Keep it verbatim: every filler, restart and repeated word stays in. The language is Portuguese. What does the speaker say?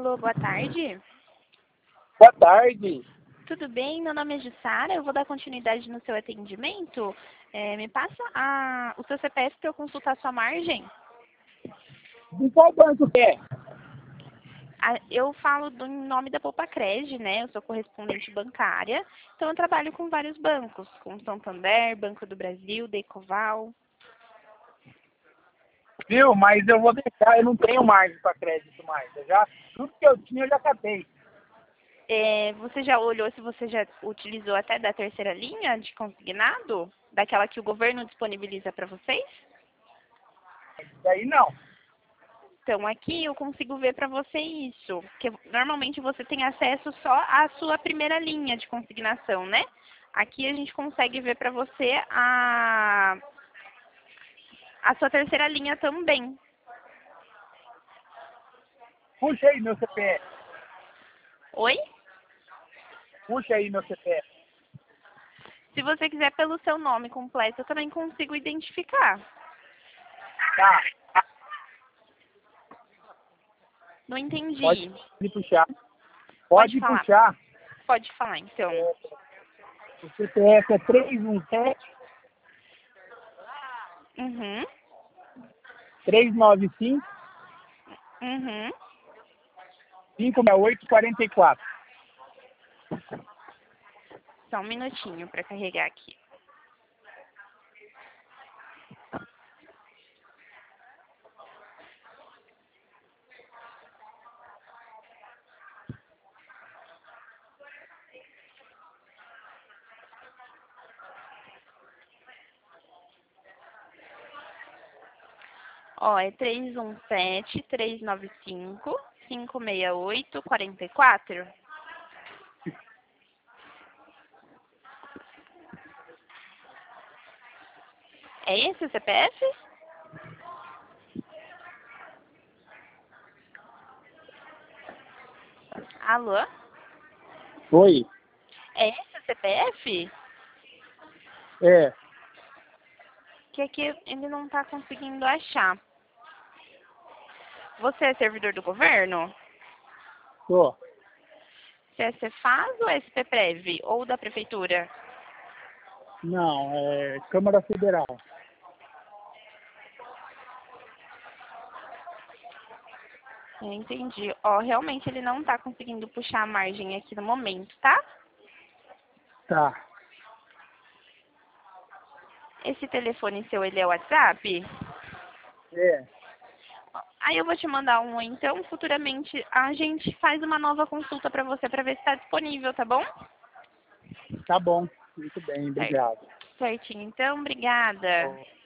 Alô, boa tarde. Boa tarde. Tudo bem? Meu nome é Jussara, eu vou dar continuidade no seu atendimento. É, me passa a, o seu C P F para eu consultar sua margem. De qual banco que é? A- eu falo do, em nome da Poupacred, né? Eu sou correspondente bancária, então eu trabalho com vários bancos, com Santander, Banco do Brasil, Decoval. Viu? Mas eu vou deixar, eu não tenho margem para crédito mais. Eu já, tudo que eu tinha eu já catei. É, você já olhou se você já utilizou até da terceira linha de consignado? Daquela que o governo disponibiliza para vocês? Daí não. Então, aqui eu consigo ver para você isso, porque normalmente você tem acesso só à sua primeira linha de consignação, né? Aqui a gente consegue ver para você a, a sua terceira linha também. Puxa aí meu C P F. Oi? Puxa aí meu C P F. Se você quiser pelo seu nome completo, eu também consigo identificar. Tá. Não entendi. Pode puxar. Pode Pode falar. puxar. Pode falar, então. O C P F é três um sete, Uhum. três nove cinco, Uhum. cinco seis oito, quatro quatro. Só um minutinho para carregar aqui. Ó, é três um sete, três nove cinco, cinco seis oito, quatro quatro. É esse o C P F? Alô? Oi. É esse o C P F? É. Que aqui ele não tá conseguindo achar. Você é servidor do governo? Tô. Você é Cefaz ou é S P Prev? Ou da prefeitura? Não, é Câmara Federal. Eu entendi. Ó, realmente ele não tá conseguindo puxar a margem aqui no momento, tá? Tá. Esse telefone seu, ele é o WhatsApp? É. Aí eu vou te mandar um, então, futuramente a gente faz uma nova consulta para você para ver se está disponível, tá bom? Tá bom. Muito bem, Certo. obrigado. Certinho, então, obrigada.